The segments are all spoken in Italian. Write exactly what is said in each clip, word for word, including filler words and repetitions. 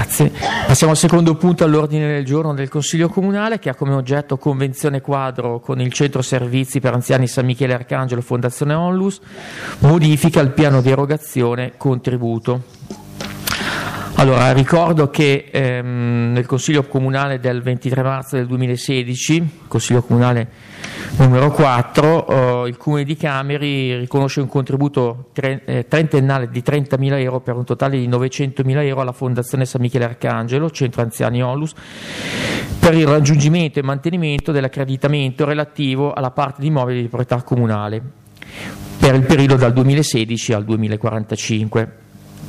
Grazie. Passiamo al secondo punto all'ordine del giorno del Consiglio Comunale, che ha come oggetto convenzione quadro con il Centro Servizi per Anziani San Michele Arcangelo Fondazione Onlus, modifica al piano di erogazione contributo. Allora, ricordo che ehm, nel Consiglio Comunale del ventitré marzo del duemilasedici, Consiglio Comunale numero quattro, eh, il Comune di Cameri riconosce un contributo tre, eh, trentennale di trentamila euro per un totale di novecentomila euro alla Fondazione San Michele Arcangelo, Centro Anziani Onlus, per il raggiungimento e mantenimento dell'accreditamento relativo alla parte di immobili di proprietà comunale per il periodo dal duemilasedici al duemilaquarantacinque.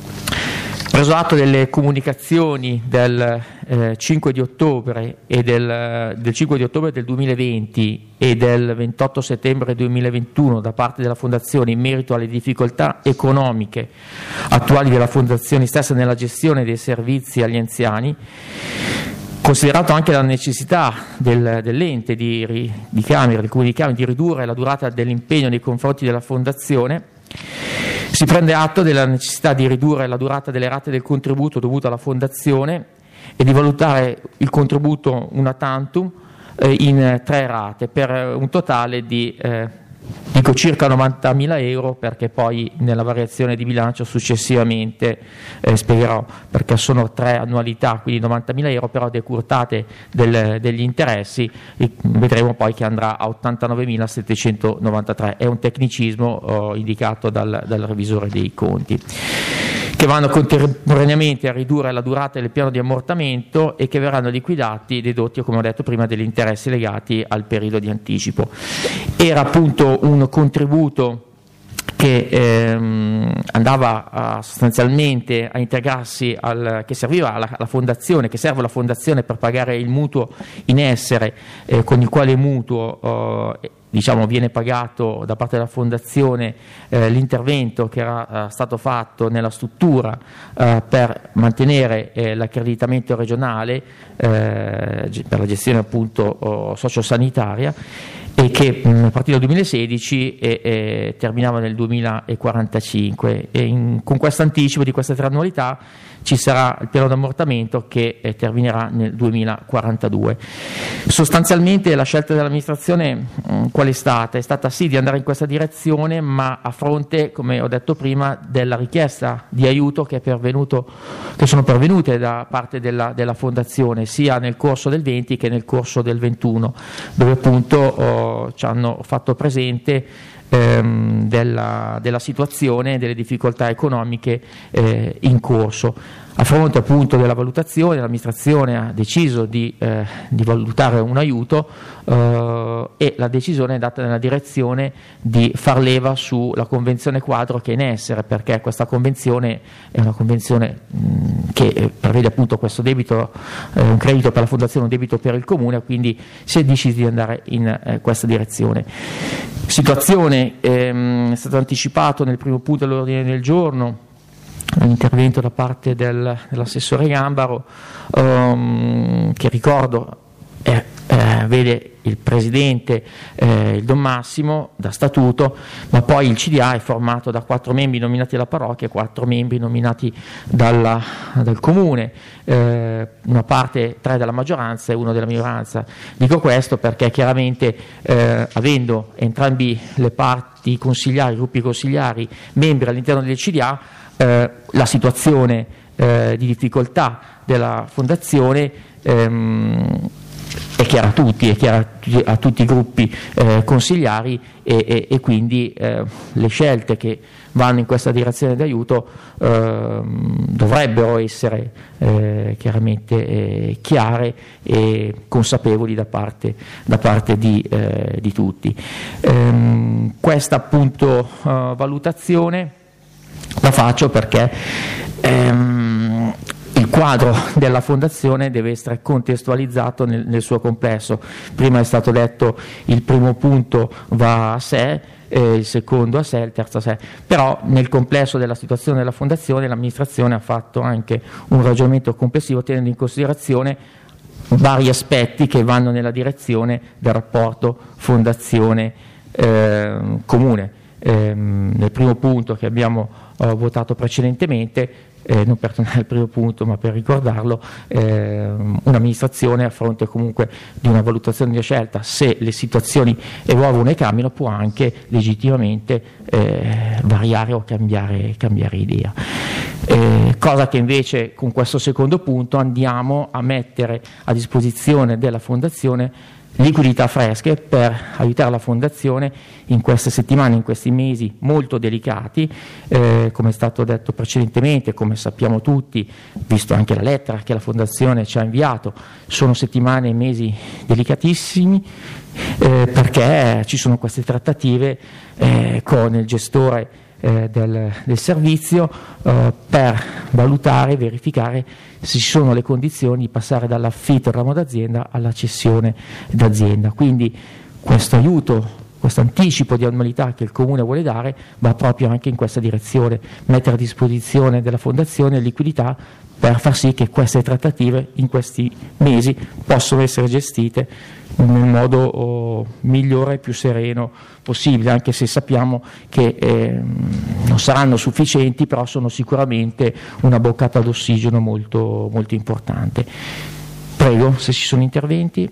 Preso atto delle comunicazioni del eh, cinque di ottobre e del, del cinque di ottobre del duemilaventi e del ventotto settembre duemilaventuno da parte della Fondazione in merito alle difficoltà economiche attuali della Fondazione stessa nella gestione dei servizi agli anziani, considerato anche la necessità del, dell'ente di, di Cameri, del Comune di Cameri, di ridurre la durata dell'impegno nei confronti della Fondazione, si prende atto della necessità di ridurre la durata delle rate del contributo dovuto alla Fondazione e di valutare il contributo una tantum eh, in tre rate per un totale di eh, dico circa novantamila euro, perché poi nella variazione di bilancio successivamente eh, spiegherò perché sono tre annualità, quindi novantamila euro, però decurtate del, degli interessi e vedremo poi che andrà a ottantanovemilasettecentonovantatré. È un tecnicismo eh, indicato dal, dal revisore dei conti, che vanno contemporaneamente a ridurre la durata del piano di ammortamento e che verranno liquidati, dedotti, come ho detto prima, degli interessi legati al periodo di anticipo. Era appunto un contributo che ehm, andava a, sostanzialmente a integrarsi, al, che serviva alla, alla fondazione, che serve alla fondazione per pagare il mutuo in essere, eh, con il quale mutuo eh, diciamo viene pagato da parte della fondazione eh, l'intervento che era eh, stato fatto nella struttura eh, per mantenere eh, l'accreditamento regionale eh, per la gestione appunto oh, sociosanitaria, e che mh, a partire dal duemilasedici e, e terminava nel duemilaquarantacinque, e in, con questo anticipo di queste tre annualità ci sarà il piano d'ammortamento che eh, terminerà nel duemilaquarantadue. Sostanzialmente la scelta dell'amministrazione mh, qual è stata? È stata sì di andare in questa direzione, ma a fronte, come ho detto prima, della richiesta di aiuto che, è pervenuto, che sono pervenute da parte della, della Fondazione, sia nel corso del venti che nel corso del ventuno, dove appunto oh, ci hanno fatto presente ehm, della, della situazione, delle difficoltà economiche eh, in corso. A fronte appunto della valutazione, l'amministrazione ha deciso di, eh, di valutare un aiuto eh, e la decisione è data nella direzione di far leva sulla convenzione quadro che è in essere, perché questa convenzione è una convenzione mh, che prevede appunto questo debito, eh, un credito per la fondazione, un debito per il comune, quindi si è deciso di andare in eh, questa direzione. Situazione ehm, è stato anticipato nel primo punto dell'ordine del giorno l'intervento da parte del, dell'assessore Gambaro, um, che ricordo eh, eh, vede il presidente, eh, il Don Massimo da statuto, ma poi il C D A è formato da quattro membri nominati dalla parrocchia e quattro membri nominati dalla, dal comune, eh, una parte, tre della maggioranza e uno della minoranza. Dico questo perché chiaramente eh, avendo entrambi le parti consigliari, i gruppi consigliari, membri all'interno del C D A, Eh, la situazione eh, di difficoltà della fondazione ehm, è chiara a tutti, è chiara a tutti i gruppi eh, consigliari e, e, e quindi eh, le scelte che vanno in questa direzione di aiuto eh, dovrebbero essere eh, chiaramente eh, chiare e consapevoli da parte, da parte di, eh, di tutti. Ehm, questa appunto eh, valutazione la faccio perché ehm, il quadro della fondazione deve essere contestualizzato nel, nel suo complesso. Prima è stato detto il primo punto va a sé, eh, il secondo a sé, il terzo a sé, però nel complesso della situazione della fondazione l'amministrazione ha fatto anche un ragionamento complessivo tenendo in considerazione vari aspetti che vanno nella direzione del rapporto fondazione eh, comune. ehm, nel primo punto che abbiamo eh, votato precedentemente, eh, non per tornare al primo punto ma per ricordarlo, eh, un'amministrazione a fronte comunque di una valutazione di scelta, se le situazioni evolvono e cambiano, può anche legittimamente eh, variare o cambiare, cambiare idea. Eh, cosa che invece con questo secondo punto andiamo a mettere a disposizione della Fondazione liquidità fresche per aiutare la Fondazione in queste settimane, in questi mesi molto delicati, eh, come è stato detto precedentemente, come sappiamo tutti, visto anche la lettera che la Fondazione ci ha inviato, sono settimane e mesi delicatissimi, eh, perché ci sono queste trattative eh, con il gestore Eh, del, del servizio eh, per valutare e verificare se ci sono le condizioni di passare dall'affitto al ramo d'azienda alla cessione d'azienda. Quindi questo aiuto, questo anticipo di annualità che il Comune vuole dare va proprio anche in questa direzione, mettere a disposizione della Fondazione liquidità per far sì che queste trattative in questi mesi possano essere gestite nel modo oh, migliore e più sereno possibile, anche se sappiamo che eh, non saranno sufficienti, però sono sicuramente una boccata d'ossigeno molto, molto importante. Prego, se ci sono interventi.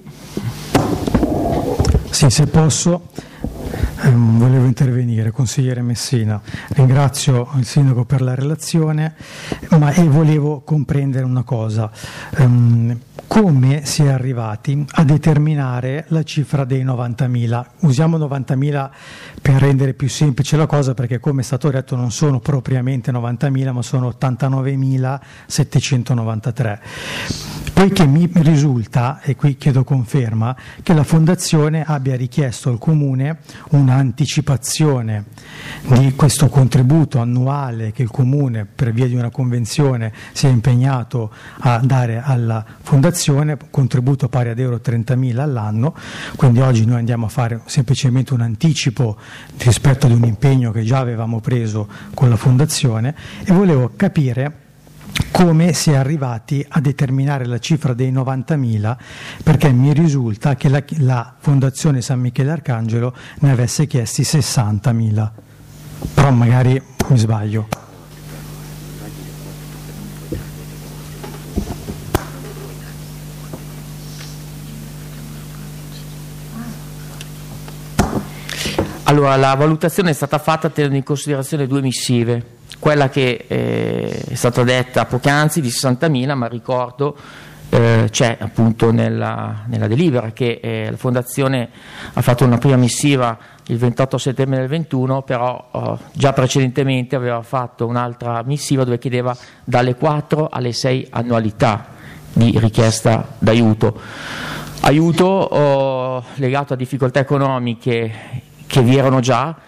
Sì, se posso. Um, volevo intervenire, consigliere Messina. Ringrazio il sindaco per la relazione, ma e volevo comprendere una cosa. Um, come si è arrivati a determinare la cifra dei novantamila? Usiamo novantamila per rendere più semplice la cosa, perché come è stato detto non sono propriamente novantamila, ma sono ottantanovemilasettecentonovantatré. Poiché mi risulta, e qui chiedo conferma, che la Fondazione abbia richiesto al Comune un'anticipazione di questo contributo annuale che il Comune, per via di una convenzione, si è impegnato a dare alla Fondazione, contributo pari ad euro trentamila all'anno. Quindi oggi noi andiamo a fare semplicemente un anticipo rispetto ad un impegno che già avevamo preso con la Fondazione, e volevo capire come si è arrivati a determinare la cifra dei novantamila, perché mi risulta che la, la Fondazione San Michele Arcangelo ne avesse chiesti sessantamila, però magari mi sbaglio. Allora, la valutazione è stata fatta tenendo in considerazione due missive. Quella che eh, è stata detta poc'anzi di sessantamila, ma ricordo eh, c'è appunto nella, nella delibera che eh, la Fondazione ha fatto una prima missiva il ventotto settembre del ventuno, però eh, già precedentemente aveva fatto un'altra missiva dove chiedeva dalle quattro alle sei annualità di richiesta d'aiuto. Aiuto eh, legato a difficoltà economiche che vi erano già,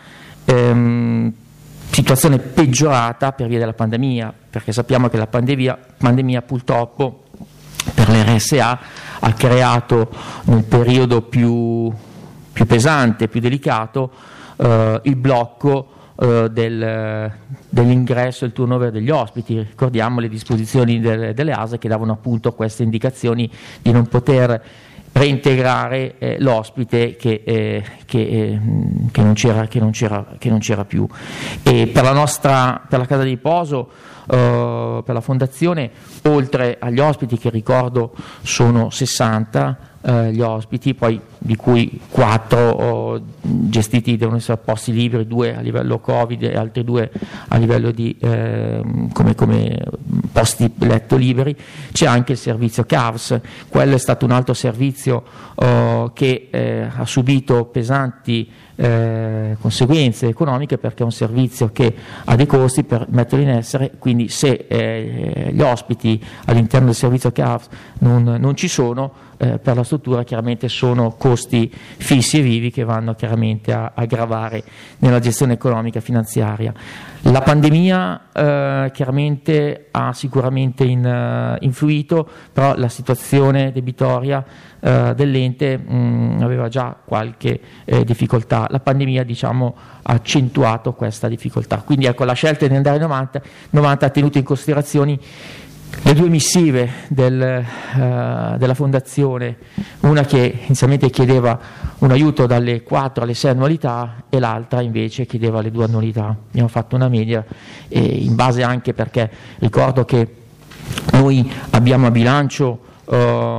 ehm, situazione peggiorata per via della pandemia, perché sappiamo che la pandemia, pandemia purtroppo per l'R S A ha creato nel periodo più, più pesante, più delicato, eh, il blocco eh, del, dell'ingresso e il turnover degli ospiti. Ricordiamo le disposizioni delle, delle A S L che davano appunto queste indicazioni di non poter reintegrare eh, l'ospite che, eh, che, eh, che, non c'era, che, non c'era, che non c'era più. E per la nostra, per la casa di riposo, eh, per la Fondazione, oltre agli ospiti, che ricordo sono sessanta eh, gli ospiti, poi di cui quattro oh, gestiti devono essere posti liberi, due a livello Covid e altri due a livello di eh, come, come posti letto liberi. C'è anche il servizio C A V S, quello è stato un altro servizio oh, che eh, ha subito pesanti eh, conseguenze economiche, perché è un servizio che ha dei costi per metterlo in essere, quindi se eh, gli ospiti all'interno del servizio C A V S non, non ci sono, eh, per la struttura chiaramente sono costi fissi e vivi che vanno chiaramente a, a gravare nella gestione economica e finanziaria. La pandemia eh, chiaramente ha sicuramente in, uh, influito, però la situazione debitoria uh, dell'ente mh, aveva già qualche eh, difficoltà. La pandemia, diciamo, ha accentuato questa difficoltà. Quindi ecco, la scelta di andare ai novanta, novanta ha tenuto in considerazione le due missive del, uh, della fondazione, una che inizialmente chiedeva un aiuto dalle quattro alle sei annualità e l'altra invece chiedeva le due annualità. Abbiamo fatto una media e in base anche perché ricordo che noi abbiamo a bilancio uh,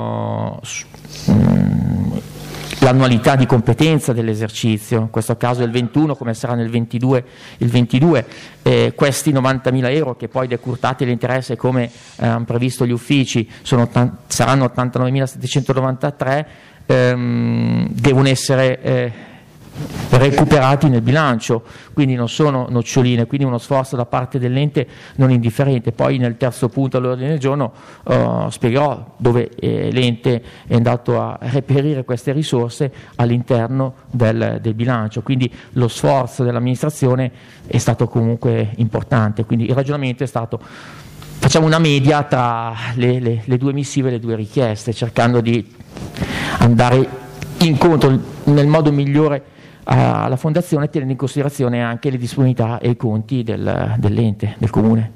um, l'annualità di competenza dell'esercizio, in questo caso il ventuno come sarà nel ventidue il ventidue, eh, questi novantamila euro che poi decurtati l'interesse come eh, hanno previsto gli uffici sono saranno ottantanovemilasettecentonovantatré, ehm, devono essere eh, recuperati nel bilancio, quindi non sono noccioline, quindi uno sforzo da parte dell'ente non indifferente. Poi nel terzo punto all'ordine del giorno uh, spiegherò dove eh, l'ente è andato a reperire queste risorse all'interno del, del bilancio, quindi lo sforzo dell'amministrazione è stato comunque importante, quindi il ragionamento è stato: facciamo una media tra le, le, le due missive e le due richieste, cercando di andare incontro nel modo migliore alla fondazione, tenendo in considerazione anche le disponibilità e i conti del, dell'ente, del comune.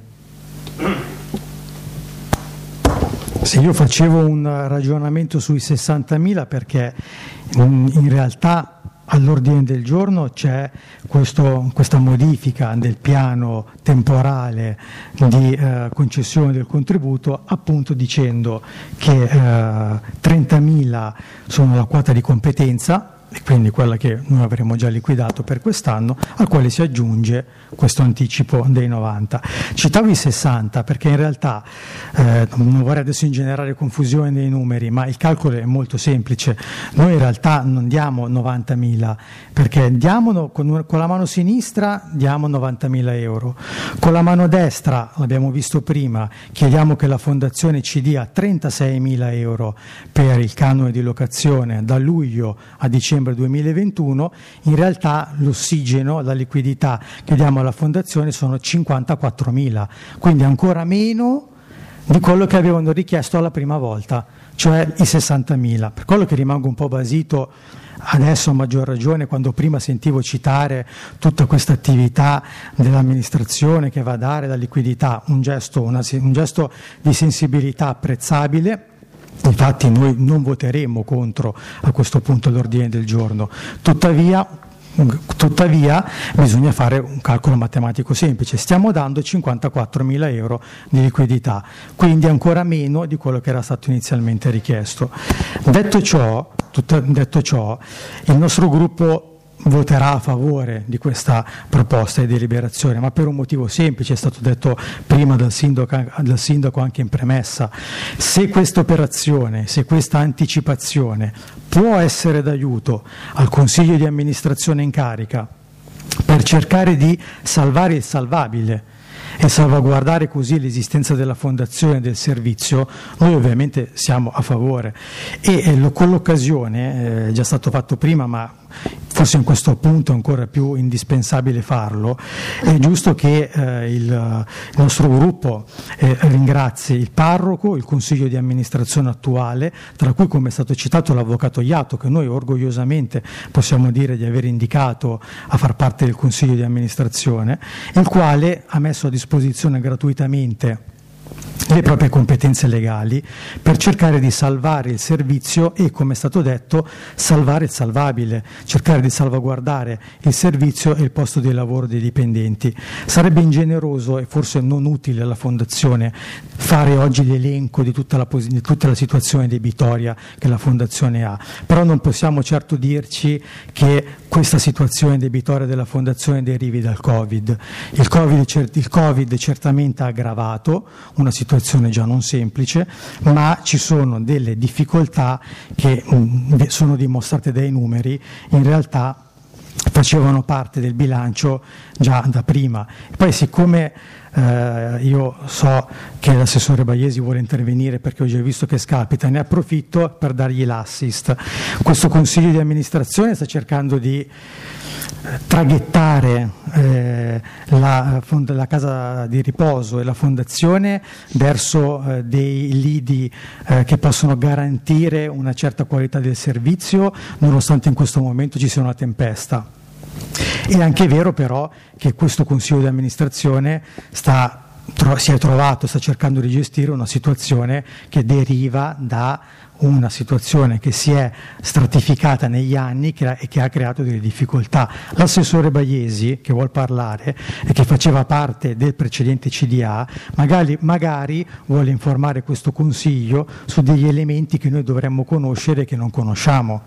Se io facevo un ragionamento sui sessantamila, perché in, in realtà all'ordine del giorno c'è questo, questa modifica del piano temporale di eh, concessione del contributo, appunto dicendo che eh, trentamila sono la quota di competenza, e quindi quella che noi avremo già liquidato per quest'anno, al quale si aggiunge questo anticipo dei novanta. Citavo i sessanta perché in realtà, eh, non vorrei adesso ingenerare confusione nei numeri, ma il calcolo è molto semplice. Noi in realtà non diamo novantamila, perché diamo con, una, con la mano sinistra diamo novantamila euro, con la mano destra, l'abbiamo visto prima, chiediamo che la fondazione ci dia trentaseimila euro per il canone di locazione da luglio a dicembre duemilaventuno. In realtà l'ossigeno, la liquidità che diamo alla fondazione sono cinquantaquattromila, quindi ancora meno di quello che avevano richiesto alla prima volta, cioè i sessantamila. Per quello che rimango un po' basito adesso, a maggior ragione, quando prima sentivo citare tutta questa attività dell'amministrazione che va a dare la liquidità, un gesto, una, un gesto di sensibilità apprezzabile. Infatti noi non voteremo contro a questo punto l'ordine del giorno, tuttavia, tuttavia bisogna fare un calcolo matematico semplice: stiamo dando cinquantaquattromila euro di liquidità, quindi ancora meno di quello che era stato inizialmente richiesto. Detto ciò, tutto, detto ciò il nostro gruppo voterà a favore di questa proposta di deliberazione, ma per un motivo semplice, è stato detto prima dal sindaco, dal sindaco anche in premessa: se questa operazione, se questa anticipazione può essere d'aiuto al Consiglio di amministrazione in carica per cercare di salvare il salvabile e salvaguardare così l'esistenza della fondazione e del servizio, noi ovviamente siamo a favore. E eh, con l'occasione, è eh, già stato fatto prima, ma forse in questo punto è ancora più indispensabile farlo, è giusto che eh, il, il nostro gruppo eh, ringrazi il parroco, il consiglio di amministrazione attuale, tra cui, come è stato citato, l'avvocato Iato, che noi orgogliosamente possiamo dire di aver indicato a far parte del consiglio di amministrazione, il quale ha messo a disposizione gratuitamente le proprie competenze legali per cercare di salvare il servizio e, come è stato detto, salvare il salvabile, cercare di salvaguardare il servizio e il posto di lavoro dei dipendenti. Sarebbe ingeneroso e forse non utile alla Fondazione fare oggi l'elenco di tutta la, di tutta la situazione debitoria che la Fondazione ha, però non possiamo certo dirci che questa situazione debitoria della Fondazione derivi dal Covid. Il Covid, il Covid certamente ha aggravato una situazione già non semplice, ma ci sono delle difficoltà che mh, sono dimostrate dai numeri, in realtà facevano parte del bilancio già da prima. Poi, siccome eh, io so che l'assessore Baiesi vuole intervenire perché ho già visto che scapita, ne approfitto per dargli l'assist. Questo consiglio di amministrazione sta cercando di traghettare eh, la, la casa di riposo e la fondazione verso eh, dei lidi eh, che possono garantire una certa qualità del servizio, nonostante in questo momento ci sia una tempesta. È anche vero però che questo consiglio di amministrazione sta tro- si è trovato, sta cercando di gestire una situazione che deriva da una situazione che si è stratificata negli anni che, e che ha creato delle difficoltà. L'assessore Baiesi, che vuol parlare e che faceva parte del precedente C D A, magari, magari vuole informare questo Consiglio su degli elementi che noi dovremmo conoscere e che non conosciamo.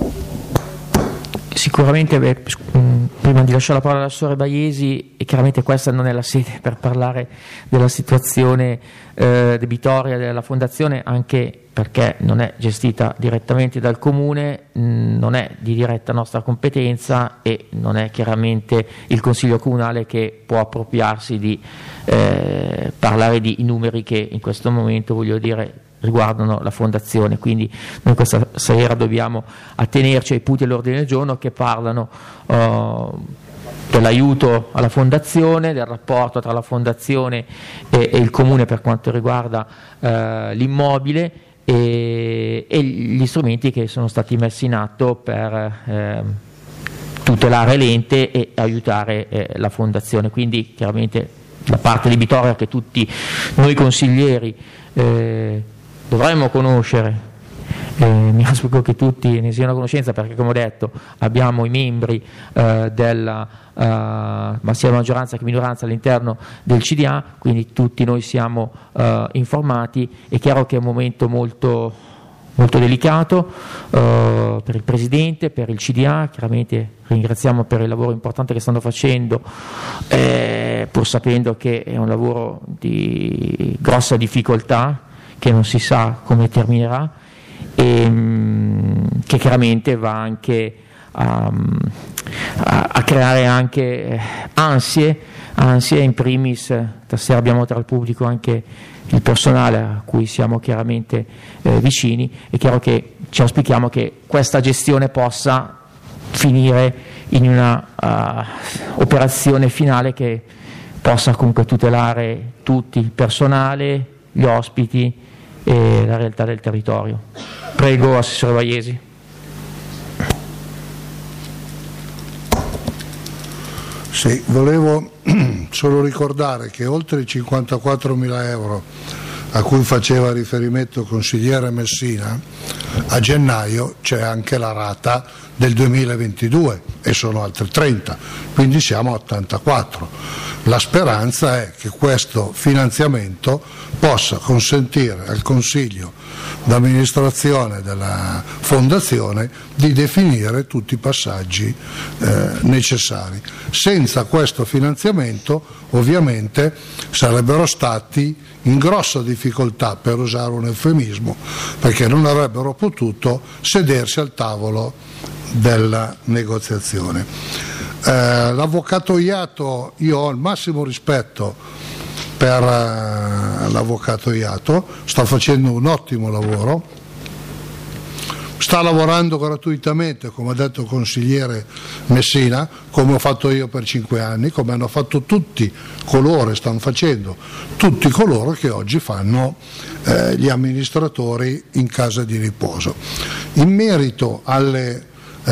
Sicuramente, beh, prima di lasciare la parola all'assessore Baiesi, e chiaramente questa non è la sede per parlare della situazione eh, debitoria della Fondazione, anche perché non è gestita direttamente dal Comune, mh, non è di diretta nostra competenza e non è chiaramente il Consiglio Comunale che può appropriarsi di eh, parlare di numeri che in questo momento, voglio dire, riguardano la Fondazione. Quindi noi questa sera dobbiamo attenerci ai punti all'ordine del giorno che parlano uh, dell'aiuto alla Fondazione, del rapporto tra la Fondazione e, e il Comune per quanto riguarda uh, l'immobile e, e gli strumenti che sono stati messi in atto per eh, tutelare l'ente e aiutare eh, la Fondazione. Quindi chiaramente la parte debitoria che tutti noi consiglieri eh, dovremmo conoscere, eh, mi auspico che tutti ne siano a conoscenza, perché come ho detto abbiamo i membri eh, della eh, ma sia maggioranza che minoranza all'interno del C D A, quindi tutti noi siamo eh, informati. È chiaro che è un momento molto, molto delicato eh, per il Presidente, per il C D A, chiaramente ringraziamo per il lavoro importante che stanno facendo, eh, pur sapendo che è un lavoro di grossa difficoltà, che non si sa come terminerà e mh, che chiaramente va anche a, a, a creare anche ansie, ansie in primis. Stasera abbiamo tra il pubblico anche il personale a cui siamo chiaramente eh, vicini. È chiaro che ci auspichiamo che questa gestione possa finire in una uh, operazione finale che possa comunque tutelare tutti, il personale, gli ospiti e la realtà del territorio. Prego, assessore Baiesi. Sì, volevo solo ricordare che oltre i cinquantaquattromila euro a cui faceva riferimento il consigliere Messina, a gennaio c'è anche la rata del duemilaventidue e sono altri trenta, quindi siamo a ottantaquattro. La speranza è che questo finanziamento possa consentire al Consiglio d'amministrazione della Fondazione di definire tutti i passaggi eh, necessari. Senza questo finanziamento ovviamente sarebbero stati in grossa difficoltà, per usare un eufemismo, perché non avrebbero potuto sedersi al tavolo della negoziazione. Eh, l'avvocato Iato, io ho il massimo rispetto per eh, l'avvocato Iato, sta facendo un ottimo lavoro, sta lavorando gratuitamente, come ha detto il consigliere Messina, come ho fatto io per cinque anni, come hanno fatto tutti coloro, stanno facendo tutti coloro che oggi fanno eh, gli amministratori in casa di riposo. In merito alle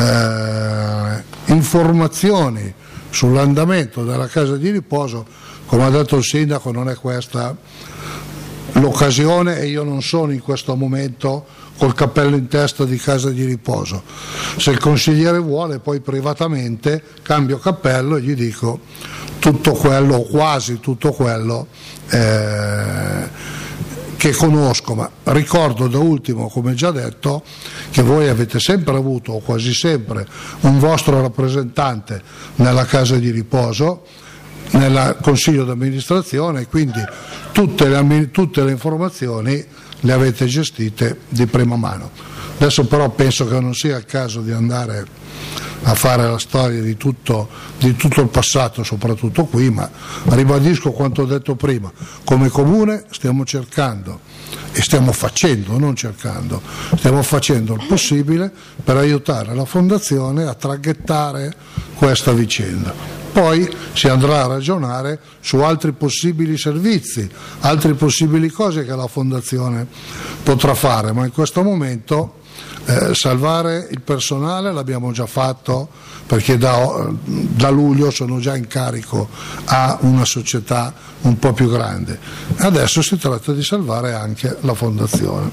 eh, informazioni sull'andamento della casa di riposo, come ha detto il sindaco, non è questa l'occasione e io non sono in questo momento col cappello in testa di casa di riposo. Se il consigliere vuole, poi privatamente cambio cappello e gli dico tutto quello o quasi tutto quello eh, che conosco, ma ricordo da ultimo, come già detto, che voi avete sempre avuto o quasi sempre un vostro rappresentante nella casa di riposo, nel consiglio d'amministrazione, quindi tutte le, tutte le informazioni le avete gestite di prima mano. Adesso però penso che non sia il caso di andare a fare la storia di tutto, di tutto il passato, soprattutto qui, ma ribadisco quanto ho detto prima: come Comune stiamo cercando e stiamo facendo, non cercando, stiamo facendo il possibile per aiutare la Fondazione a traghettare questa vicenda. Poi si andrà a ragionare su altri possibili servizi, altre possibili cose che la Fondazione potrà fare, ma in questo momento Eh, salvare il personale l'abbiamo già fatto, perché da, da luglio sono già in carico a una società un po' più grande. Adesso si tratta di salvare anche la fondazione.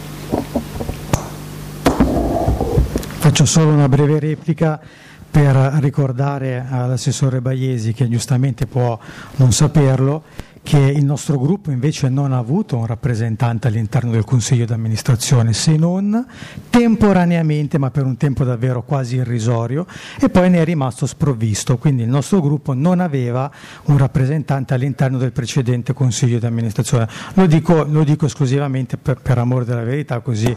Faccio solo una breve replica per ricordare all'assessore Baiesi, che giustamente può non saperlo, che il nostro gruppo invece non ha avuto un rappresentante all'interno del Consiglio d'amministrazione, se non temporaneamente, ma per un tempo davvero quasi irrisorio, e poi ne è rimasto sprovvisto. Quindi il nostro gruppo non aveva un rappresentante all'interno del precedente Consiglio d'amministrazione. Lo dico, lo dico esclusivamente per, per amore della verità, così.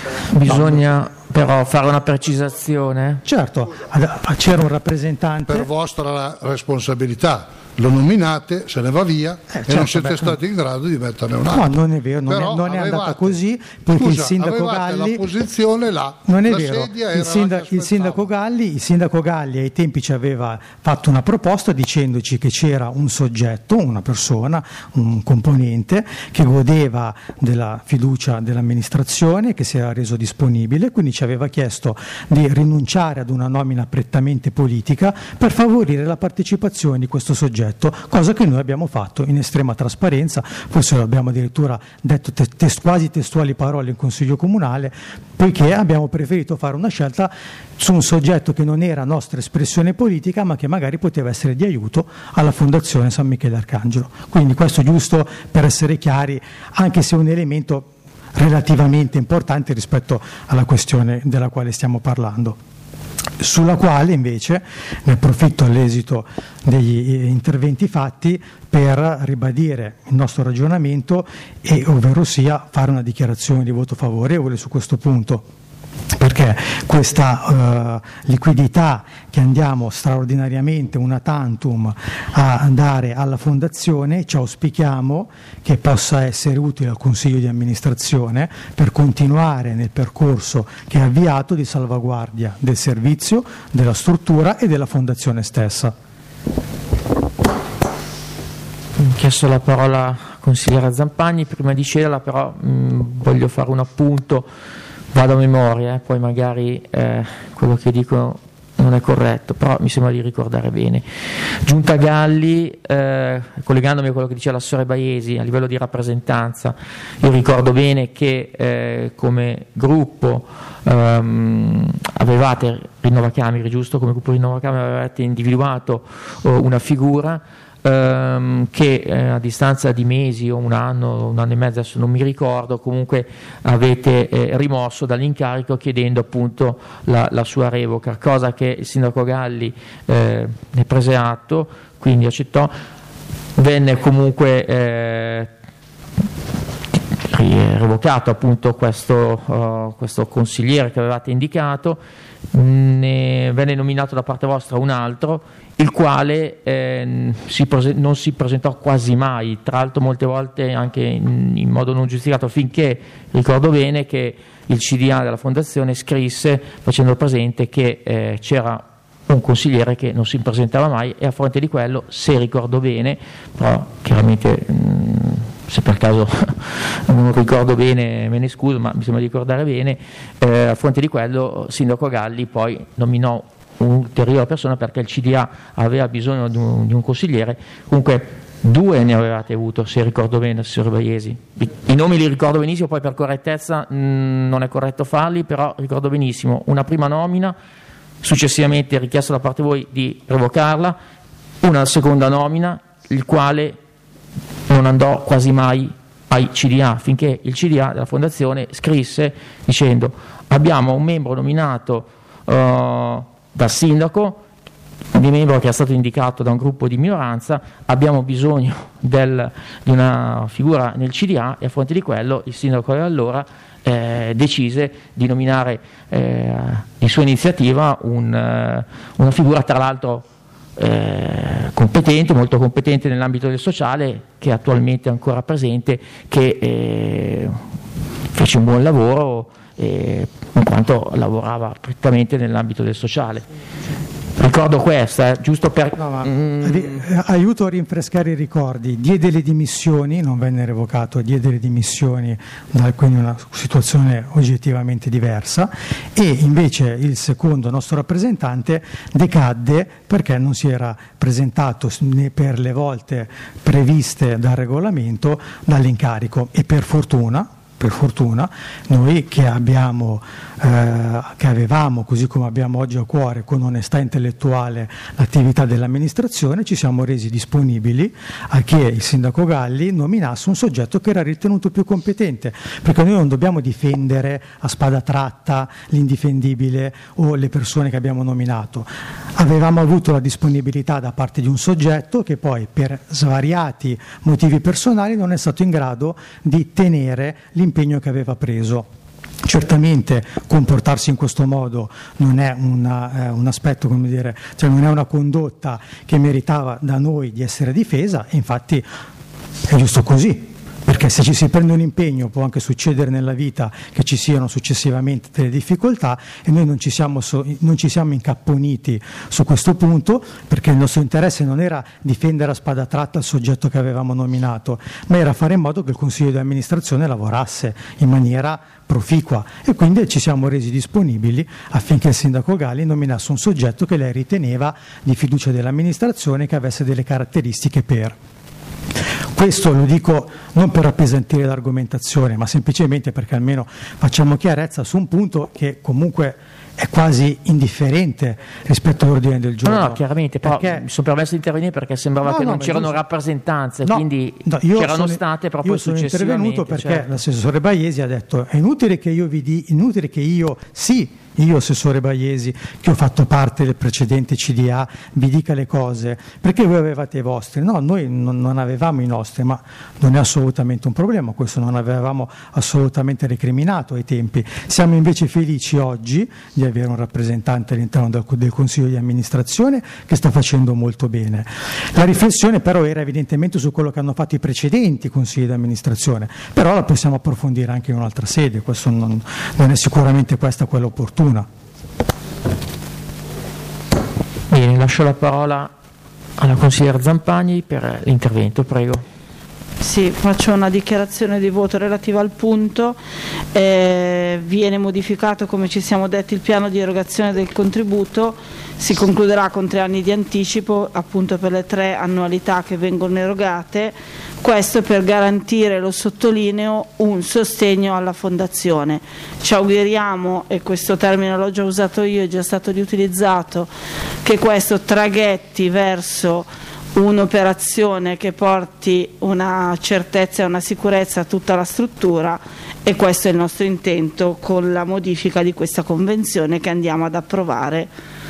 Bisogna no. però fare una precisazione. Certo, c'era un rappresentante. Per vostra responsabilità. Lo nominate, se ne va via eh, certo, e non siete beh, stati in grado di metterne un altro. No, non è vero, non, Però è, non avevate, è andata così, perché scusa, il sindaco Galli la posizione là, non è la vero, sedia il, sindaco, il, sindaco Galli, il sindaco Galli ai tempi ci aveva fatto una proposta dicendoci che c'era un soggetto, una persona, un componente che godeva della fiducia dell'amministrazione, che si era reso disponibile, quindi ci aveva chiesto di rinunciare ad una nomina prettamente politica per favorire la partecipazione di questo soggetto, cosa che noi abbiamo fatto in estrema trasparenza, forse lo abbiamo addirittura detto te- te- quasi testuali parole in Consiglio Comunale, poiché abbiamo preferito fare una scelta su un soggetto che non era nostra espressione politica, ma che magari poteva essere di aiuto alla Fondazione San Michele Arcangelo. Quindi questo giusto per essere chiari, anche se è un elemento relativamente importante rispetto alla questione della quale stiamo parlando, sulla quale invece ne approfitto all'esito degli interventi fatti per ribadire il nostro ragionamento, e ovvero sia fare una dichiarazione di voto favorevole su questo punto, perché questa uh, liquidità che andiamo straordinariamente una tantum a dare alla Fondazione, ci auspichiamo che possa essere utile al Consiglio di amministrazione per continuare nel percorso che è avviato di salvaguardia del servizio, della struttura e della Fondazione stessa. Ho chiesto la parola consigliera Zampagni, prima di cederla però mh, voglio fare un appunto. Vado a memoria, eh, poi magari eh, quello che dico non è corretto, però mi sembra di ricordare bene. Giunta Galli, eh, collegandomi a quello che diceva l'assessore Baiesi, a livello di rappresentanza, io ricordo bene che eh, come gruppo ehm, avevate, Rinnova Camere, giusto? Come gruppo Rinnova Camere avevate individuato oh, una figura Ehm, che eh, a distanza di mesi o un anno, un anno e mezzo, adesso non mi ricordo, comunque avete eh, rimosso dall'incarico chiedendo appunto la, la sua revoca, cosa che il sindaco Galli eh, ne prese atto, quindi accettò, venne comunque eh, revocato appunto questo, uh, questo consigliere che avevate indicato, ne venne nominato da parte vostra un altro, il quale eh, si prese- non si presentò quasi mai, tra l'altro molte volte anche in, in modo non giustificato, finché ricordo bene che il C D A della Fondazione scrisse facendo presente che eh, c'era un consigliere che non si presentava mai, e a fronte di quello, se ricordo bene, però chiaramente mh, se per caso non ricordo bene me ne scuso, ma mi sembra di ricordare bene, eh, a fronte di quello il sindaco Galli poi nominò un'ulteriore persona perché il C D A aveva bisogno di un, di un consigliere. Comunque due ne avevate avuto, se ricordo bene, assessore Baiesi. I, i nomi li ricordo benissimo, poi per correttezza mh, non è corretto farli, però ricordo benissimo una prima nomina, successivamente richiesto da parte voi di revocarla, una seconda nomina, il quale non andò quasi mai ai C D A, finché il C D A della Fondazione scrisse dicendo: abbiamo un membro nominato uh, dal sindaco, un membro che è stato indicato da un gruppo di minoranza, abbiamo bisogno del, di una figura nel C D A, e a fronte di quello il sindaco di allora eh, decise di nominare eh, di sua iniziativa un, eh, una figura tra l'altro eh, competente, molto competente nell'ambito del sociale, che attualmente è ancora presente, che eh, fece un buon lavoro eh, in quanto lavorava prettamente nell'ambito del sociale. Ricordo questo, eh, giusto per... No, ma, mm. ri- aiuto a rinfrescare i ricordi. Diede le dimissioni, non venne revocato, diede le dimissioni, da, quindi una situazione oggettivamente diversa, e invece il secondo nostro rappresentante decadde perché non si era presentato né per le volte previste dal regolamento dall'incarico, e per fortuna per fortuna noi che abbiamo eh, che avevamo, così come abbiamo oggi a cuore con onestà intellettuale l'attività dell'amministrazione, ci siamo resi disponibili a che il sindaco Galli nominasse un soggetto che era ritenuto più competente, perché noi non dobbiamo difendere a spada tratta l'indifendibile o le persone che abbiamo nominato. Avevamo avuto la disponibilità da parte di un soggetto che poi per svariati motivi personali non è stato in grado di tenere l'impegno che aveva preso. Certamente comportarsi in questo modo non è una, eh, un aspetto, come dire, cioè non è una condotta che meritava da noi di essere difesa, e infatti è giusto così. Perché se ci si prende un impegno può anche succedere nella vita che ci siano successivamente delle difficoltà, e noi non ci siamo, so, non ci siamo incapponiti su questo punto, perché il nostro interesse non era difendere a spada tratta il soggetto che avevamo nominato, ma era fare in modo che il Consiglio di amministrazione lavorasse in maniera proficua, e quindi ci siamo resi disponibili affinché il sindaco Galli nominasse un soggetto che lei riteneva di fiducia dell'amministrazione, che avesse delle caratteristiche per... Questo lo dico non per appesantire l'argomentazione, ma semplicemente perché almeno facciamo chiarezza su un punto che comunque è quasi indifferente rispetto all'ordine del giorno. No, no, chiaramente, però perché... mi sono permesso di intervenire perché sembrava no, che no, non c'erano giusto. rappresentanze, no, quindi no, io c'erano sono, state proprio io sono successivamente. intervenuto perché certo. l'assessore Baiesi ha detto è inutile che io vi di, inutile che io sì io assessore Baiesi, che ho fatto parte del precedente C D A, vi dica le cose, perché voi avevate i vostri. No, noi non, non avevamo i nostri, ma non è assolutamente un problema, questo non avevamo assolutamente recriminato ai tempi. Siamo invece felici oggi di avere un rappresentante all'interno del, del Consiglio di amministrazione che sta facendo molto bene. La riflessione però era evidentemente su quello che hanno fatto i precedenti Consigli di amministrazione, però la possiamo approfondire anche in un'altra sede, questo non, non è sicuramente questa quella opportuna. Bene, lascio la parola alla consigliera Zampagni per l'intervento, prego. Sì, faccio una dichiarazione di voto relativa al punto. Eh, viene modificato, come ci siamo detti, il piano di erogazione del contributo, si concluderà con tre anni di anticipo appunto per le tre annualità che vengono erogate, questo per garantire, lo sottolineo, un sostegno alla fondazione. Ci auguriamo, e questo termine l'ho già usato io, è già stato riutilizzato, che questo traghetti verso un'operazione che porti una certezza e una sicurezza a tutta la struttura, e questo è il nostro intento con la modifica di questa convenzione che andiamo ad approvare.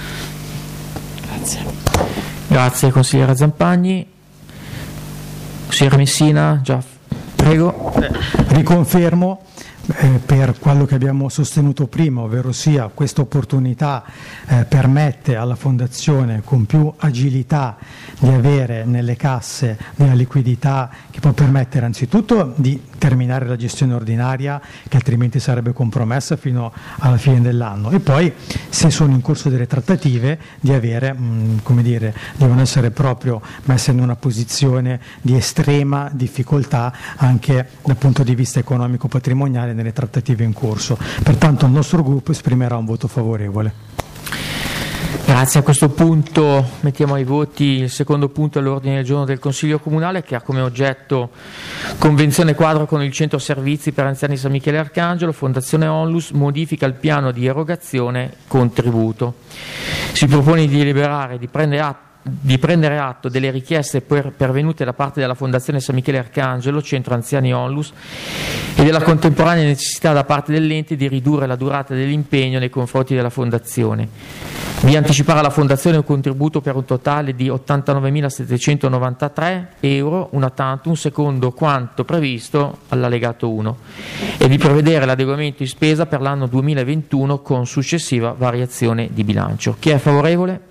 Grazie. Grazie consigliera Zampagni. Consigliera Messina, già, prego. Eh, riconfermo eh, per quello che abbiamo sostenuto prima, ovvero sia questa opportunità eh, permette alla Fondazione con più agilità di avere nelle casse della liquidità che può permettere anzitutto di terminare la gestione ordinaria che altrimenti sarebbe compromessa fino alla fine dell'anno, e poi se sono in corso delle trattative di avere, mh, come dire, devono essere proprio messe in una posizione di estrema difficoltà anche dal punto di vista economico patrimoniale nelle trattative in corso. Pertanto il nostro gruppo esprimerà un voto favorevole. Grazie. A questo punto mettiamo ai voti il secondo punto all'ordine del giorno del Consiglio Comunale, che ha come oggetto convenzione quadro con il Centro Servizi per Anziani San Michele Arcangelo, Fondazione Onlus, modifica il piano di erogazione contributo. Si propone di deliberare di prendere atto di prendere atto delle richieste per, pervenute da parte della Fondazione San Michele Arcangelo, Centro Anziani Onlus, e della contemporanea necessità da parte dell'ente di ridurre la durata dell'impegno nei confronti della Fondazione, di anticipare alla Fondazione un contributo per un totale di ottantanovemilasettecentonovantatré euro, una tantum, secondo quanto previsto all'allegato uno, e di prevedere l'adeguamento in spesa per l'anno duemilaventuno con successiva variazione di bilancio. Chi è favorevole?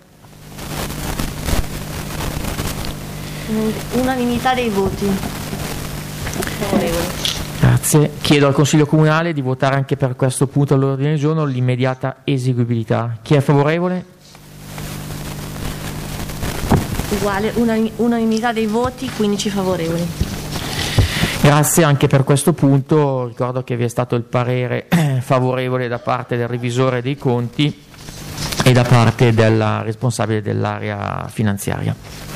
Unanimità dei voti. Favorevole. Grazie. Chiedo al Consiglio Comunale di votare anche per questo punto all'ordine del giorno l'immediata eseguibilità. Chi è favorevole? Uguale, unani- unanimità dei voti, quindici favorevoli. Grazie anche per questo punto. Ricordo che vi è stato il parere favorevole da parte del revisore dei conti e da parte della responsabile dell'area finanziaria.